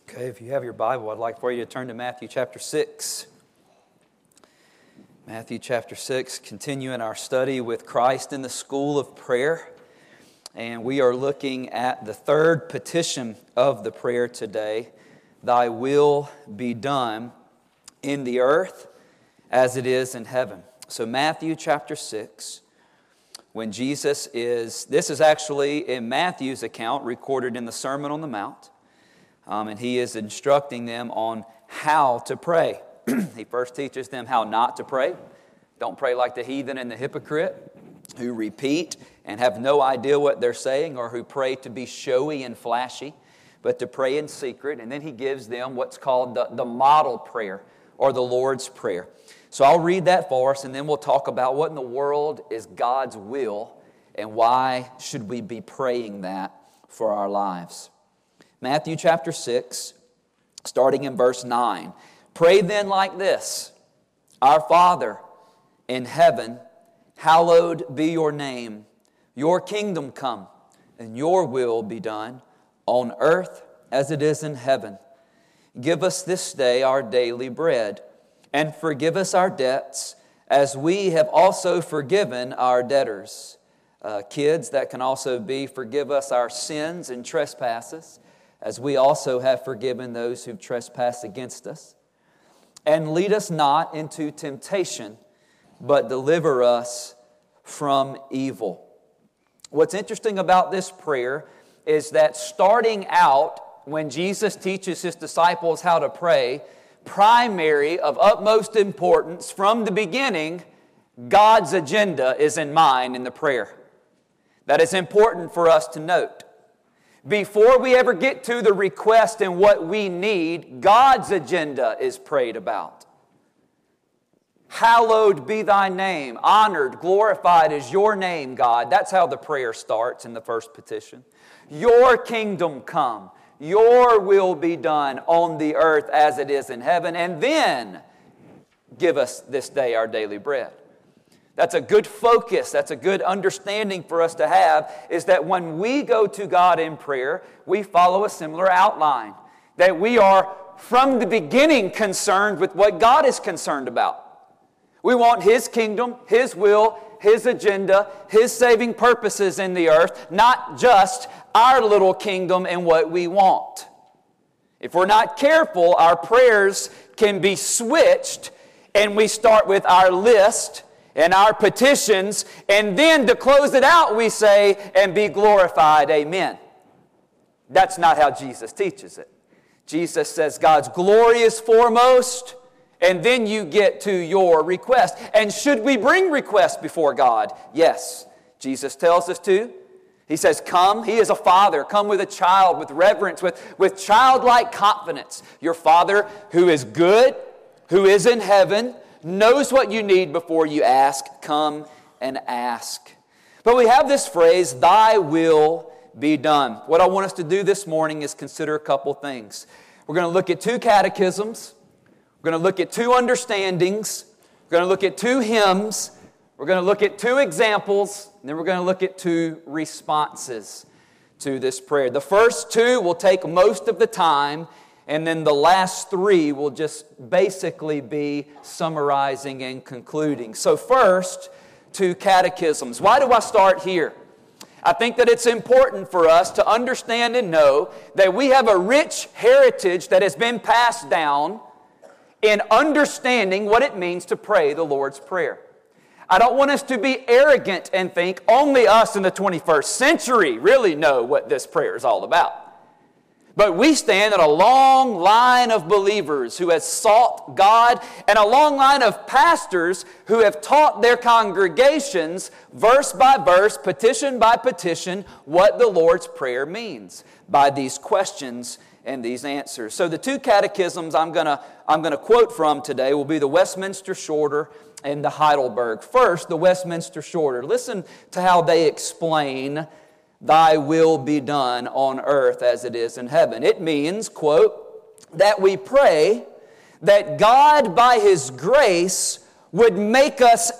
Okay, if you have your Bible, I'd like for you to turn to Matthew chapter 6. Matthew chapter 6, continuing our study with Christ in the School of Prayer. And we are looking at the third petition of the prayer today. Thy will be done in the earth as it is in heaven. So Matthew chapter 6, when Jesus this is actually in Matthew's account recorded in the Sermon on the Mount. And he is instructing them on how to pray. He first teaches them how not to pray. Don't pray like the heathen and the hypocrite who repeat and have no idea what they're saying, or who pray to be showy and flashy, but to pray in secret. And then he gives them what's called the model prayer, or the Lord's Prayer. So I'll read that for us, and then we'll talk about what in the world is God's will and why should we be praying that for our lives. Matthew chapter 6, starting in verse 9. Pray then like this: Our Father in heaven, hallowed be your name. Your kingdom come, and your will be done on earth as it is in heaven. Give us this day our daily bread, and forgive us our debts as we have also forgiven our debtors. Kids, that can also be forgive us our sins and trespasses, as we also have forgiven those who've trespassed against us. And lead us not into temptation, but deliver us from evil. What's interesting about this prayer is that starting out, when Jesus teaches His disciples how to pray, primary, of utmost importance, from the beginning, God's agenda is in mind in the prayer. That is important for us to note. Before we ever get to the request and what we need, God's agenda is prayed about. Hallowed be thy name. Honored, glorified is your name, God. That's how the prayer starts in the first petition. Your kingdom come. Your will be done on the earth as it is in heaven. And then give us this day our daily bread. That's a good focus, that's a good understanding for us to have, is that when we go to God in prayer, we follow a similar outline. That we are from the beginning concerned with what God is concerned about. We want His kingdom, His will, His agenda, His saving purposes in the earth, not just our little kingdom and what we want. If we're not careful, our prayers can be switched, and we start with our list and our petitions, and then to close it out we say, and be glorified, amen. That's not how Jesus teaches it. Jesus says God's glory is foremost, and then you get to your request. And should we bring requests before God? Yes. Jesus tells us to. He says, come. He is a father. Come with a child, with reverence, with childlike confidence. Your Father who is good, who is in heaven, knows what you need before you ask. Come and ask. But we have this phrase, thy will be done. What I want us to do this morning is consider a couple things. We're going to look at two catechisms. We're going to look at two understandings. We're going to look at two hymns. We're going to look at two examples. And then we're going to look at two responses to this prayer. The first two will take most of the time, and then the last three will just basically be summarizing and concluding. So first, two catechisms. Why do I start here? I think that it's important for us to understand and know that we have a rich heritage that has been passed down in understanding what it means to pray the Lord's Prayer. I don't want us to be arrogant and think only us in the 21st century really know what this prayer is all about. But we stand in a long line of believers who has sought God, and a long line of pastors who have taught their congregations verse by verse, petition by petition, what the Lord's Prayer means by these questions and these answers. So the two catechisms I'm going to quote from today will be the Westminster Shorter and the Heidelberg. First, the Westminster Shorter. Listen to how they explain thy will be done on earth as it is in heaven. It means, quote, that we pray that God by His grace would make us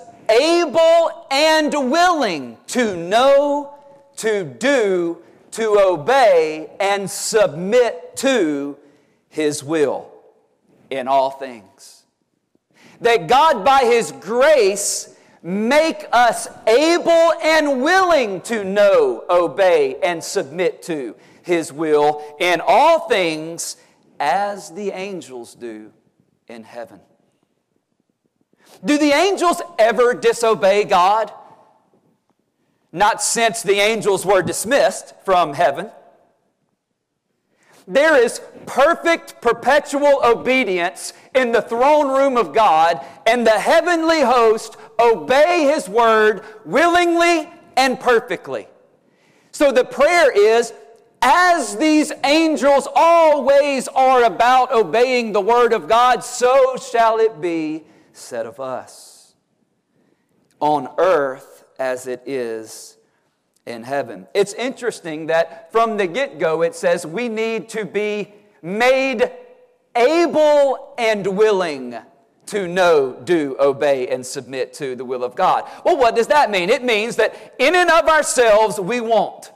able and willing to know, to do, to obey, and submit to His will in all things. That God, by His grace, make us able and willing to know, obey, and submit to His will in all things, as the angels do in heaven. Do the angels ever disobey God? Not since the angels were dismissed from heaven. There is perfect, perpetual obedience in the throne room of God, and the heavenly host obey His word willingly and perfectly. So the prayer is, as these angels always are about obeying the word of God, so shall it be said of us, on earth as it is in heaven. It's interesting that from the get-go it says we need to be made able and willing to know, do, obey, and submit to the will of God. Well, what does that mean? It means that in and of ourselves we won't.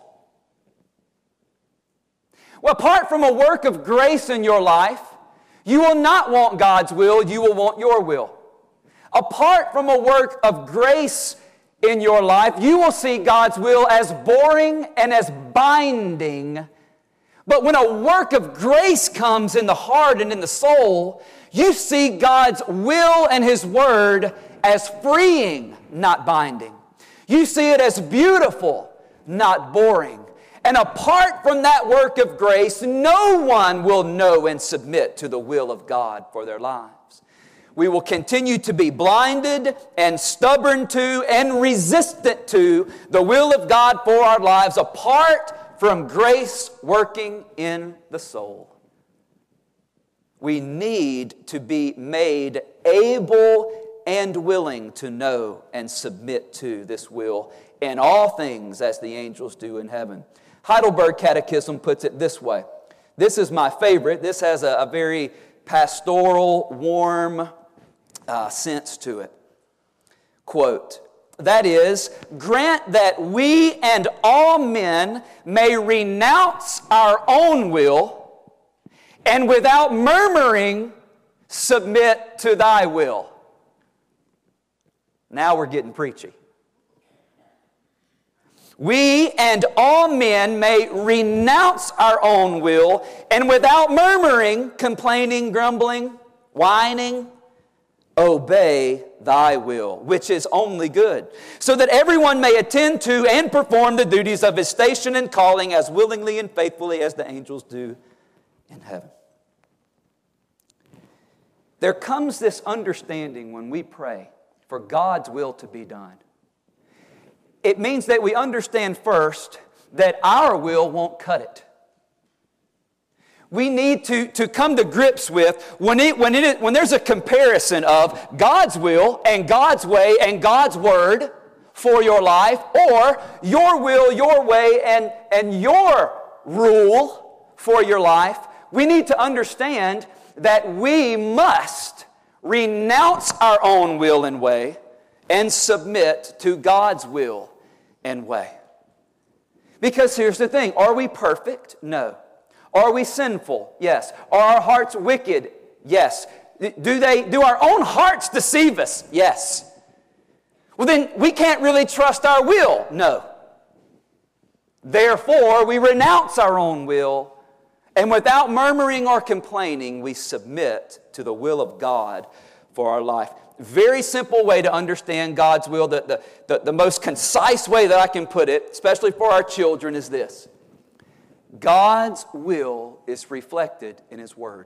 Well, apart from a work of grace in your life, you will not want God's will, you will want your will. Apart from a work of grace in your life, you will see God's will as boring and as binding. But when a work of grace comes in the heart and in the soul, you see God's will and His word as freeing, not binding. You see it as beautiful, not boring. And apart from that work of grace, no one will know and submit to the will of God for their lives. We will continue to be blinded and stubborn to and resistant to the will of God for our lives apart from grace working in the soul. We need to be made able and willing to know and submit to this will in all things as the angels do in heaven. Heidelberg Catechism puts it this way. This is my favorite. This has a very pastoral, warm sense to it. Quote, that is, grant that we and all men may renounce our own will and without murmuring submit to thy will. Now we're getting preachy. We and all men may renounce our own will and without murmuring, complaining, grumbling, whining, obey thy will, which is only good, so that everyone may attend to and perform the duties of his station and calling as willingly and faithfully as the angels do in heaven. There comes this understanding when we pray for God's will to be done. It means that we understand first that our will won't cut it. We need to come to grips with when there's a comparison of God's will and God's way and God's word for your life, or your will, your way, and your rule for your life. We need to understand that we must renounce our own will and way and submit to God's will and way. Because here's the thing, are we perfect? No. Are we sinful? Yes. Are our hearts wicked? Yes. Do our own hearts deceive us? Yes. Well, then we can't really trust our will. No. Therefore, we renounce our own will, and without murmuring or complaining, we submit to the will of God for our life. Very simple way to understand God's will. The most concise way that I can put it, especially for our children, is this. God's will is reflected in His Word.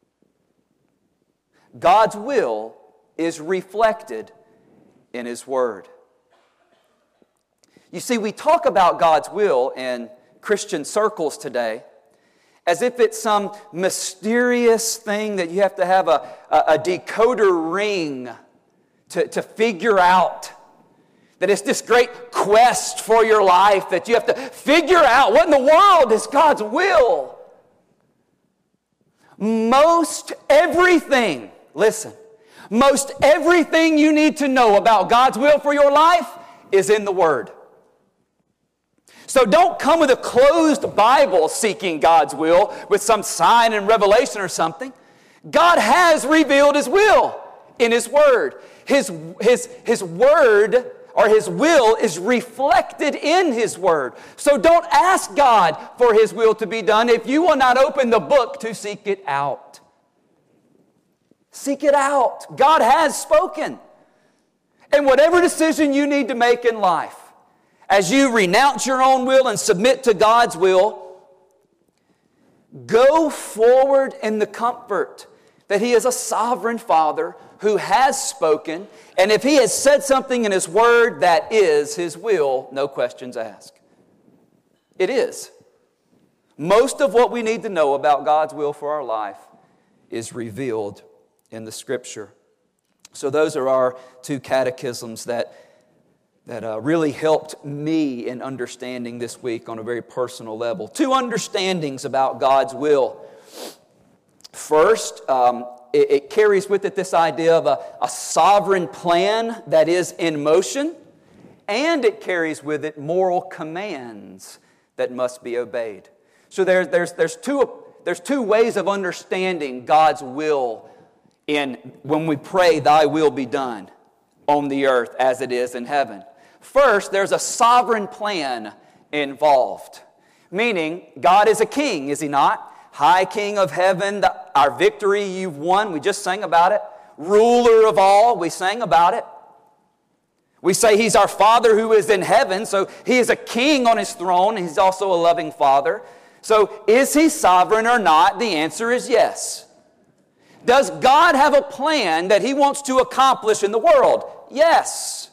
God's will is reflected in His Word. You see, we talk about God's will in Christian circles today as if it's some mysterious thing that you have to have a decoder ring to figure out. That it's this great quest for your life that you have to figure out what in the world is God's will. Most everything you need to know about God's will for your life is in the Word. So don't come with a closed Bible seeking God's will with some sign and revelation or something. God has revealed His will in His Word. His Word or His will is reflected in His Word. So don't ask God for His will to be done if you will not open the book to seek it out. Seek it out. God has spoken. And whatever decision you need to make in life, as you renounce your own will and submit to God's will, go forward in the comfort that He is a sovereign Father who has spoken, and if He has said something in His Word, that is His will, no questions asked. It is. Most of what we need to know about God's will for our life is revealed in the Scripture. So those are our two catechisms that really helped me in understanding this week on a very personal level. Two understandings about God's will. First, it carries with it this idea of a sovereign plan that is in motion, and it carries with it moral commands that must be obeyed. So there's two ways of understanding God's will when we pray, "Thy will be done on the earth as it is in heaven." First, there's a sovereign plan involved, meaning God is a king, is He not? High King of heaven, our victory you've won, we just sang about it. Ruler of all, we sang about it. We say He's our Father who is in heaven, so He is a king on His throne, and He's also a loving Father. So is He sovereign or not? The answer is yes. Does God have a plan that He wants to accomplish in the world? Yes.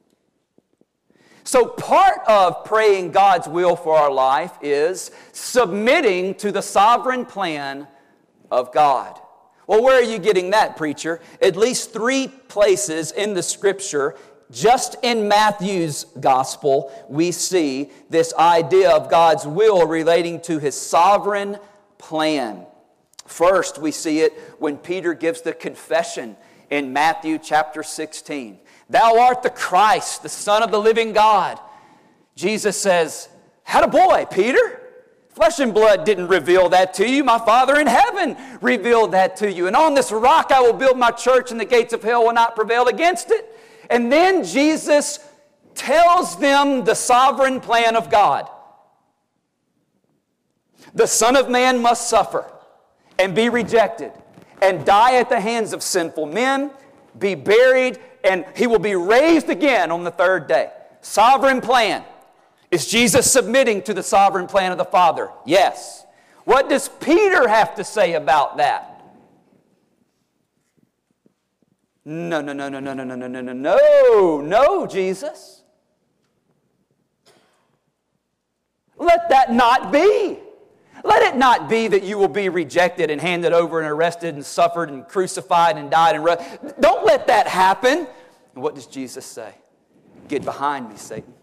So part of praying God's will for our life is submitting to the sovereign plan of God. Well, where are you getting that, preacher? At least 3 places in the Scripture, just in Matthew's Gospel, we see this idea of God's will relating to His sovereign plan. First, we see it when Peter gives the confession in Matthew chapter 16. "Thou art the Christ, the Son of the living God." Jesus says, "Attaboy, Peter. Flesh and blood didn't reveal that to you. My Father in heaven revealed that to you. And on this rock I will build my church, and the gates of hell will not prevail against it." And then Jesus tells them the sovereign plan of God. The Son of Man must suffer and be rejected and die at the hands of sinful men, be buried, and He will be raised again on the 3rd day. Sovereign plan. Is Jesus submitting to the sovereign plan of the Father? Yes. What does Peter have to say about that? No, Jesus. Let that not be. Let it not be that you will be rejected and handed over and arrested and suffered and crucified and died and don't let that happen. And what does Jesus say? "Get behind me, Satan."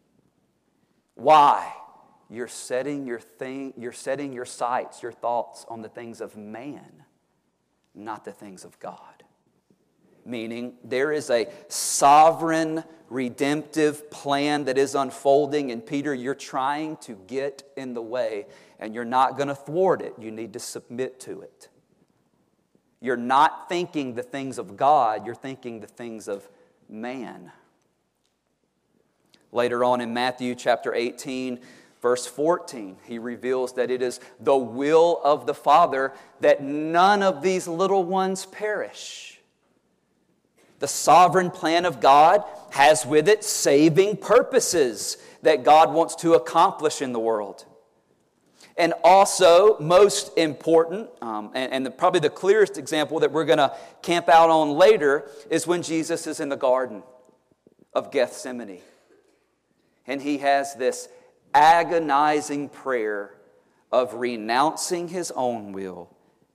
Why? You're setting your sights, your thoughts on the things of man, not the things of God. Meaning there is a sovereign redemptive plan that is unfolding, and Peter, you're trying to get in the way, and you're not going to thwart it. You need to submit to it. You're not thinking the things of God, you're thinking the things of man. Later on in Matthew chapter 18, verse 14, He reveals that it is the will of the Father that none of these little ones perish. The sovereign plan of God has with it saving purposes that God wants to accomplish in the world. And also, most important, probably the clearest example that we're going to camp out on later is when Jesus is in the Garden of Gethsemane. And He has this agonizing prayer of renouncing His own will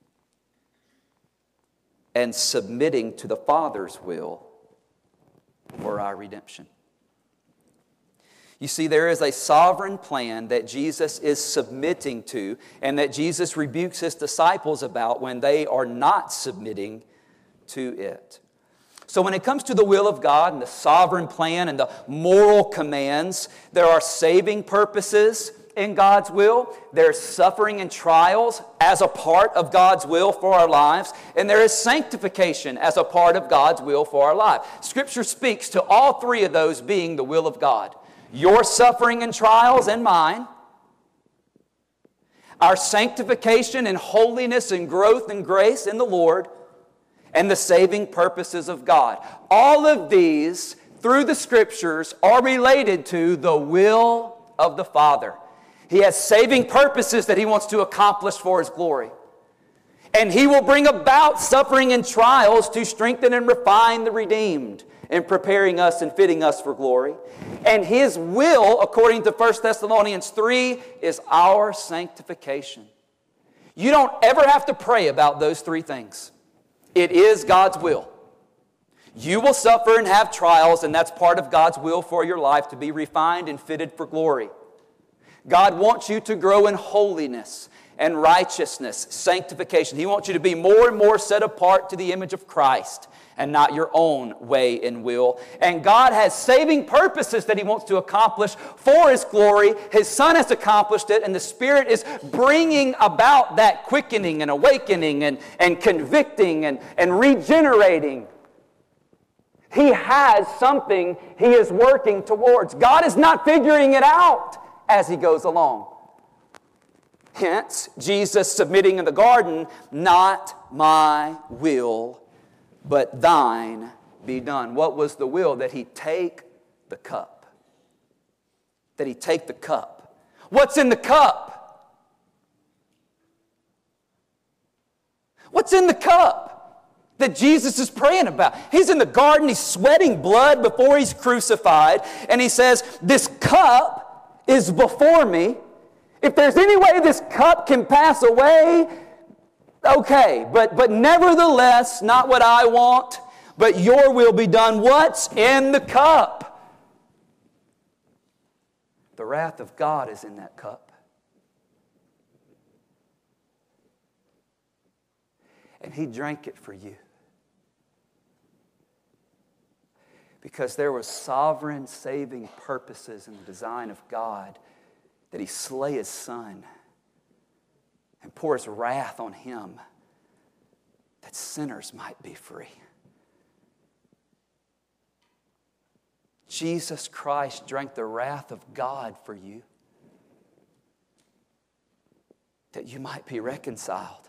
and submitting to the Father's will for our redemption. You see, there is a sovereign plan that Jesus is submitting to, and that Jesus rebukes His disciples about when they are not submitting to it. So when it comes to the will of God and the sovereign plan and the moral commands, there are saving purposes in God's will. There's suffering and trials as a part of God's will for our lives. And there is sanctification as a part of God's will for our life. Scripture speaks to all three of those being the will of God. Your suffering and trials and mine. Our sanctification and holiness and growth and grace in the Lord. And the saving purposes of God. All of these, through the Scriptures, are related to the will of the Father. He has saving purposes that He wants to accomplish for His glory. And He will bring about suffering and trials to strengthen and refine the redeemed in preparing us and fitting us for glory. And His will, according to 1 Thessalonians 3, is our sanctification. You don't ever have to pray about those three things. It is God's will. You will suffer and have trials, and that's part of God's will for your life, to be refined and fitted for glory. God wants you to grow in holiness and righteousness, sanctification. He wants you to be more and more set apart to the image of Christ and not your own way and will. And God has saving purposes that He wants to accomplish for His glory. His Son has accomplished it, and the Spirit is bringing about that quickening and awakening and convicting and regenerating. He has something He is working towards. God is not figuring it out as He goes along. Hence, Jesus submitting in the garden, "Not my will, but thine be done." What was the will? That He take the cup. That He take the cup. What's in the cup? What's in the cup that Jesus is praying about? He's in the garden, He's sweating blood before He's crucified, and He says, "This cup is before me. If there's any way this cup can pass away, okay, but nevertheless, not what I want, but your will be done." What's in the cup? The wrath of God is in that cup. And He drank it for you. Because there were sovereign saving purposes in the design of God that He slay His Son and pour His wrath on Him, that sinners might be free. Jesus Christ drank the wrath of God for you, that you might be reconciled.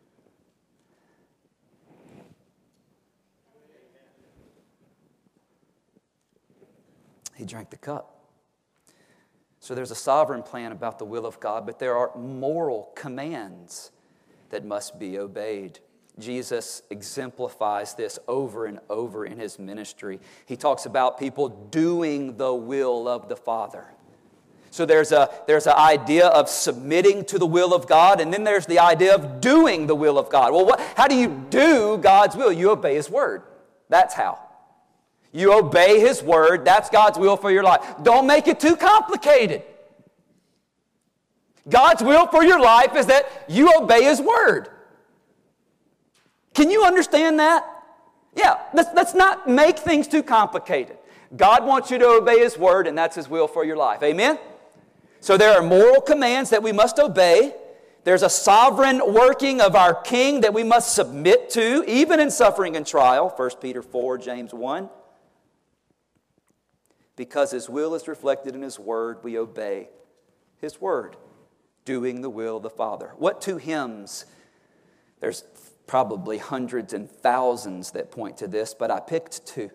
He drank the cup. So there's a sovereign plan about the will of God, but there are moral commands that must be obeyed. Jesus exemplifies this over and over in His ministry. He talks about people doing the will of the Father. So there's an idea of submitting to the will of God, and then there's the idea of doing the will of God. Well, how do you do God's will? You obey His Word. That's how. You obey His Word. That's God's will for your life. Don't make it too complicated. God's will for your life is that you obey His Word. Can you understand that? Yeah, let's not make things too complicated. God wants you to obey His Word, and that's His will for your life. Amen? So there are moral commands that we must obey. There's a sovereign working of our King that we must submit to, even in suffering and trial. 1 Peter 4, James 1. Because His will is reflected in His Word, we obey His Word, doing the will of the Father. What two hymns? There's probably hundreds and thousands that point to this, but I picked two.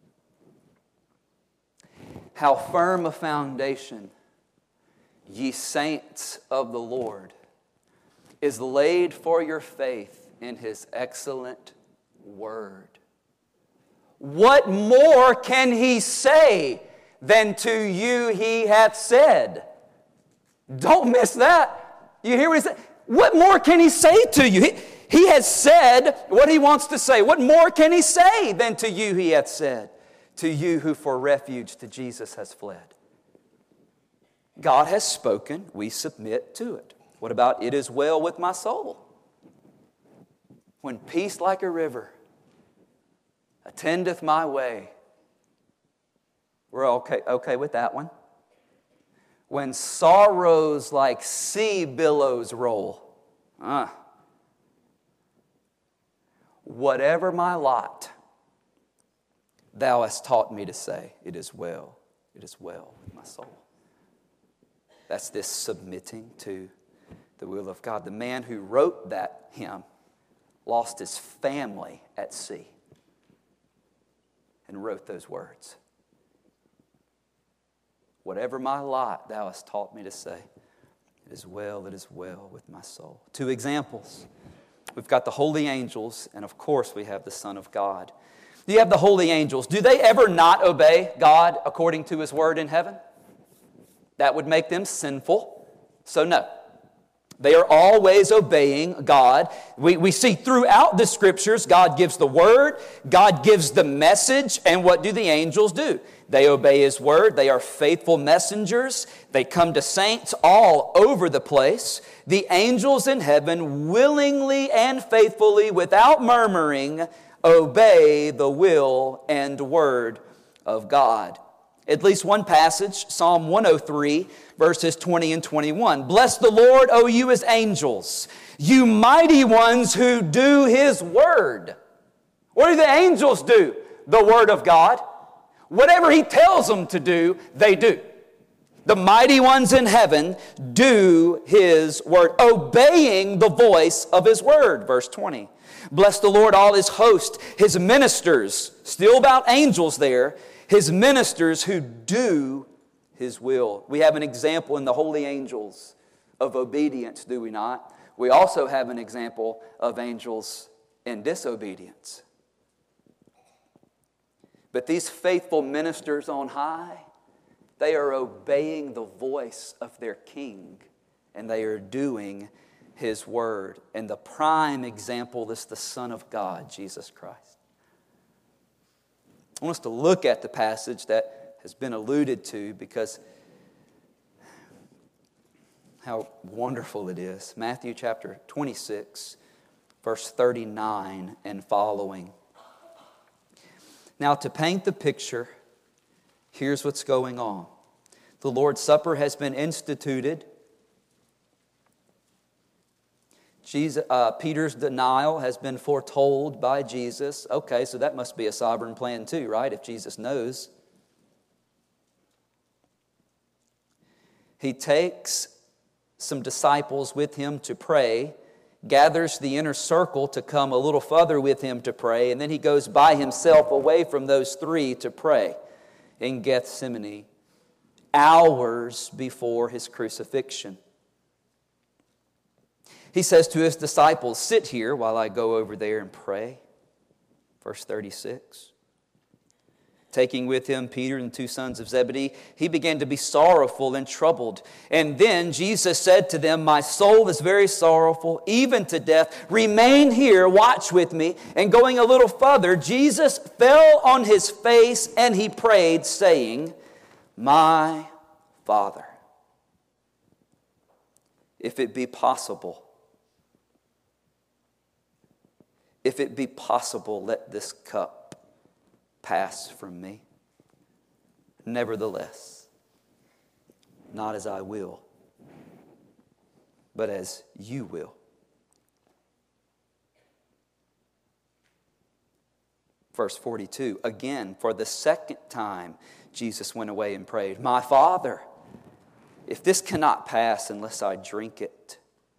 How firm a foundation, ye saints of the Lord, is laid for your faith in His excellent Word. What more can He say than to you He hath said? Don't miss that. You hear what He said? What more can He say to you? He has said what He wants to say. What more can He say than to you He hath said? To you who for refuge to Jesus has fled. God has spoken. We submit to it. What about it is well with my soul? When peace like a river attendeth my way. We're okay with that one. When sorrows like sea billows roll. Whatever my lot, thou hast taught me to say, it is well with my soul. That's this submitting to the will of God. The man who wrote that hymn lost his family at sea and wrote those words. Whatever my lot, thou hast taught me to say, it is well with my soul. 2 examples. We've got the holy angels, and of course we have the Son of God. You have the holy angels. Do they ever not obey God according to His word in heaven? That would make them sinful. So no. They are always obeying God. We see throughout the Scriptures, God gives the word, God gives the message, and what do the angels do? They obey His word. They are faithful messengers. They come to saints all over the place. The angels in heaven willingly and faithfully, without murmuring, obey the will and word of God. At least one passage, Psalm 103, verses 20 and 21. Bless the Lord, O you His angels, you mighty ones who do His word. What do the angels do? The word of God. Whatever He tells them to do, they do. The mighty ones in heaven do His word, obeying the voice of His word. Verse 20. Bless the Lord, all His host, His ministers, still about angels there, His ministers who do His will. We have an example in the holy angels of obedience, do we not? We also have an example of angels in disobedience. But these faithful ministers on high, they are obeying the voice of their King, and they are doing His word. And the prime example is the Son of God, Jesus Christ. I want us to look at the passage that has been alluded to because how wonderful it is. Matthew chapter 26, verse 39 and following. Now, to paint the picture, here's what's going on. The Lord's Supper has been instituted. Peter's denial has been foretold by Jesus. Okay, so that must be a sovereign plan too, right? If Jesus knows. He takes some disciples with Him to pray, gathers the inner circle to come a little further with Him to pray, and then He goes by Himself away from those 3 to pray in Gethsemane, hours before His crucifixion. He says to His disciples, sit here while I go over there and pray. Verse 36. Taking with Him Peter and 2 sons of Zebedee, He began to be sorrowful and troubled. And then Jesus said to them, my soul is very sorrowful, even to death. Remain here, watch with me. And going a little further, Jesus fell on His face and He prayed, saying, my Father, if it be possible, let this cup pass from me. Nevertheless, not as I will, but as you will. Verse 42, again, for the second time, Jesus went away and prayed, my Father, if this cannot pass unless I drink it,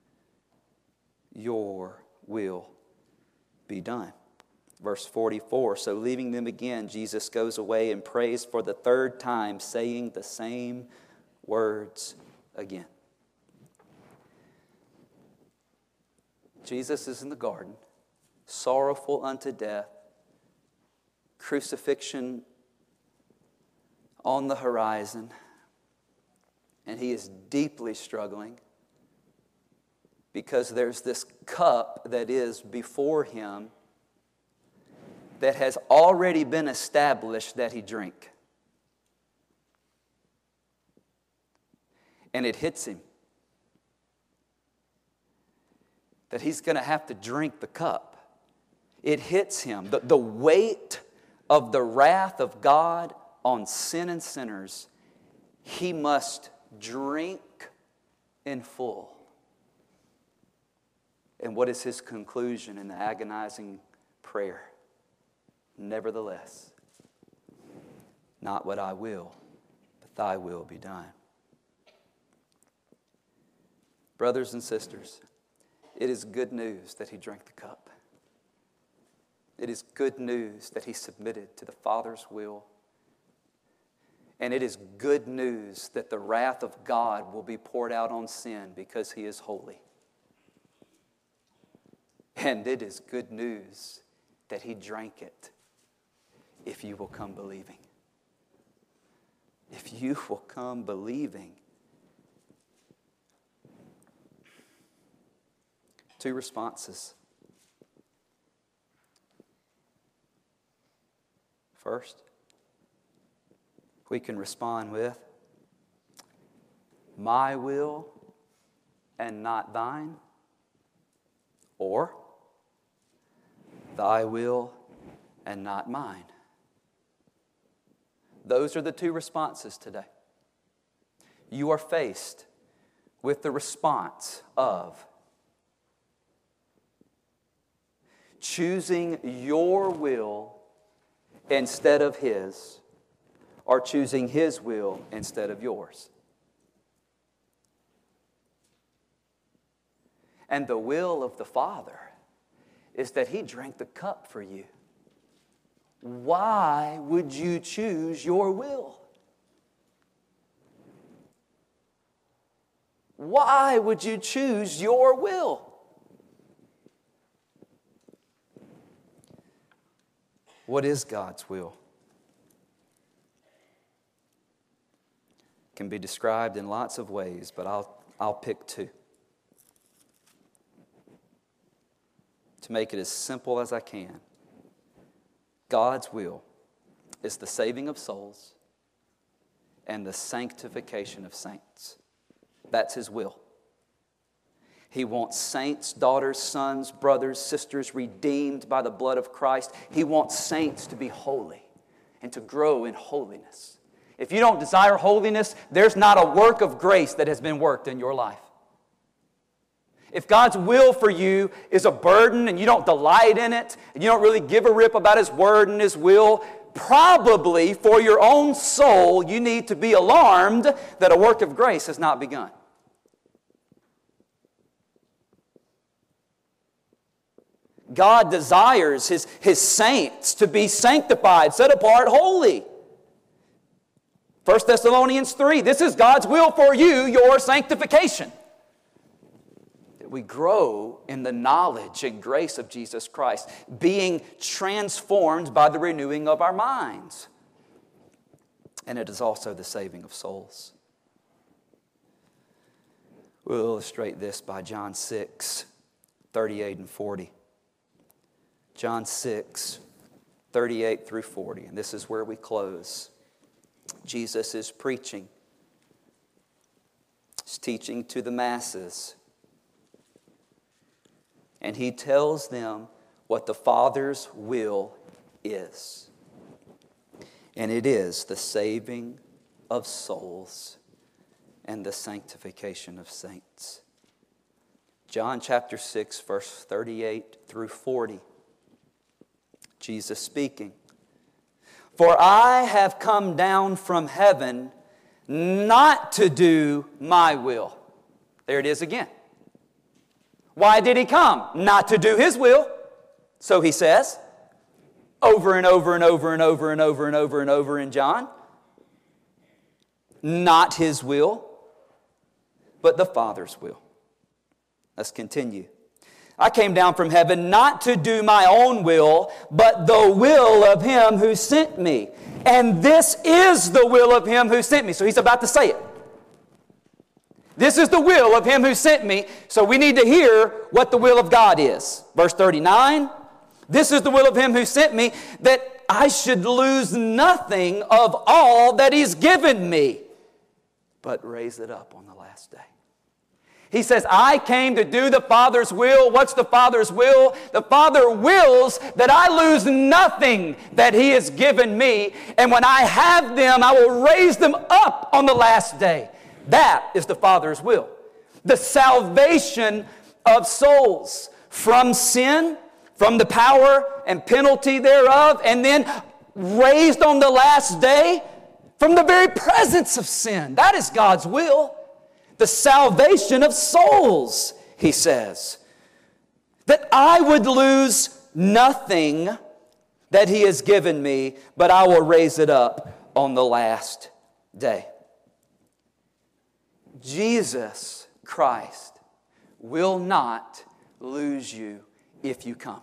your will be done. Verse 44, so leaving them again, Jesus goes away and prays for the 3rd time, saying the same words again. Jesus is in the garden, sorrowful unto death, crucifixion on the horizon, and He is deeply struggling because there's this cup that is before Him that has already been established that He drink. And it hits Him that He's going to have to drink the cup. It hits Him. The weight of the wrath of God on sin and sinners, he must drink in full. And what is his conclusion in the agonizing prayer? Nevertheless, not what I will, but thy will be done. Brothers and sisters, it is good news that he drank the cup. It is good news that he submitted to the Father's will. And it is good news that the wrath of God will be poured out on sin because he is holy. And it is good news that he drank it if you will come believing. If you will come believing. Two responses. First, we can respond with, my will and not thine, or thy will and not mine. Those are the two responses today. You are faced with the response of choosing your will instead of his, or choosing his will instead of yours. And the will of the Father is that he drank the cup for you. Why would you choose your will? Why would you choose your will? What is God's will? It can be described in lots of ways, but I'll pick two. To make it as simple as I can, God's will is the saving of souls and the sanctification of saints. That's his will. He wants saints, daughters, sons, brothers, sisters redeemed by the blood of Christ. He wants saints to be holy and to grow in holiness. If you don't desire holiness, there's not a work of grace that has been worked in your life. If God's will for you is a burden and you don't delight in it, and you don't really give a rip about his word and his will, probably for your own soul, you need to be alarmed that a work of grace has not begun. God desires his saints to be sanctified, set apart, holy. 1 Thessalonians 3, this is God's will for you, your sanctification. That we grow in the knowledge and grace of Jesus Christ, being transformed by the renewing of our minds. And it is also the saving of souls. We'll illustrate this by John 6, 38 and 40. John 6, 38 through 40. And this is where we close. Jesus is preaching. He's teaching to the masses. And he tells them what the Father's will is. And it is the saving of souls and the sanctification of saints. John chapter 6, verse 38 through 40. Jesus speaking. For I have come down from heaven not to do my will. There it is again. Why did he come? Not to do his will. So he says, over and over and over and over and over and over and over in John. Not his will, but the Father's will. Let's continue. I came down from heaven not to do my own will, but the will of him who sent me. And this is the will of him who sent me. So he's about to say it. This is the will of him who sent me. So we need to hear what the will of God is. Verse 39, this is the will of him who sent me, that I should lose nothing of all that he's given me, but raise it up on the last day. He says, I came to do the Father's will. What's the Father's will? The Father wills that I lose nothing that He has given me. And when I have them, I will raise them up on the last day. That is the Father's will. The salvation of souls from sin, from the power and penalty thereof, and then raised on the last day from the very presence of sin. That is God's will. The salvation of souls, He says. That I would lose nothing that He has given me, but I will raise it up on the last day. Jesus Christ will not lose you if you come.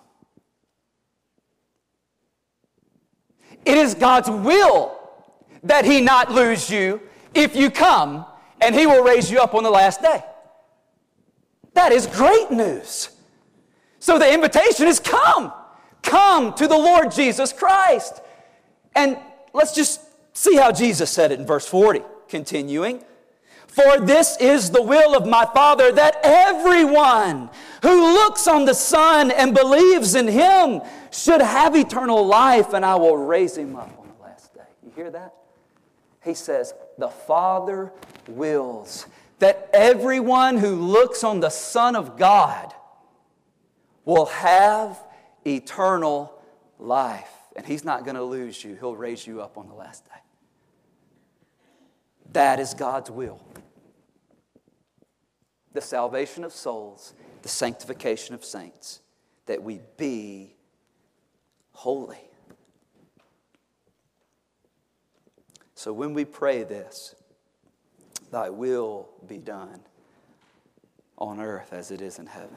It is God's will that He not lose you if you come, and He will raise you up on the last day. That is great news. So the invitation is come. Come to the Lord Jesus Christ. And let's just see how Jesus said it in verse 40, continuing. For this is the will of my Father, that everyone who looks on the Son and believes in Him should have eternal life, and I will raise him up on the last day. You hear that? He says, the Father wills that everyone who looks on the Son of God will have eternal life. And He's not going to lose you. He'll raise you up on the last day. That is God's will. The salvation of souls, the sanctification of saints, that we be holy. So when we pray this, Thy will be done on earth as it is in heaven,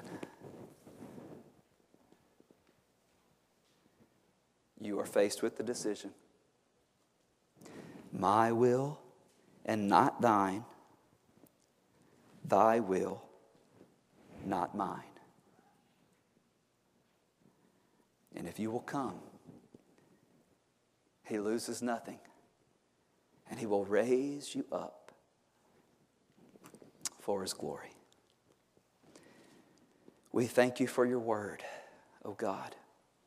you are faced with the decision. My will and not thine. Thy will, not mine. And if you will come, He loses nothing. And He will raise you up for His glory. We thank You for Your word, O God.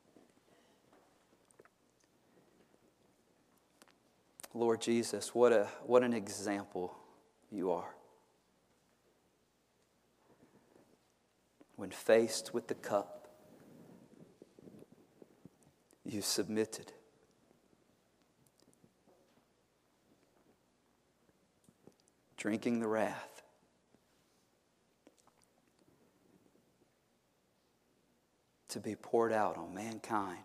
Lord Jesus, what an example You are. When faced with the cup, You submitted. Drinking the wrath. To be poured out on mankind.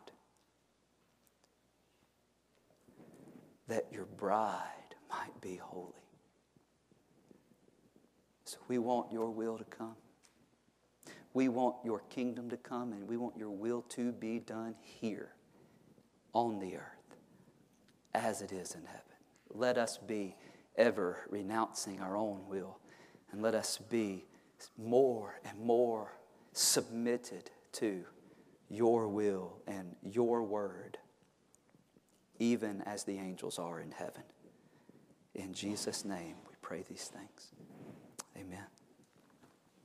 That Your bride might be holy. So we want Your will to come. We want Your kingdom to come, and we want Your will to be done here on the earth as it is in heaven. Let us be ever renouncing our own will, and let us be more and more submitted to Your will and Your word, even as the angels are in heaven. In Jesus' name we pray these things. Amen.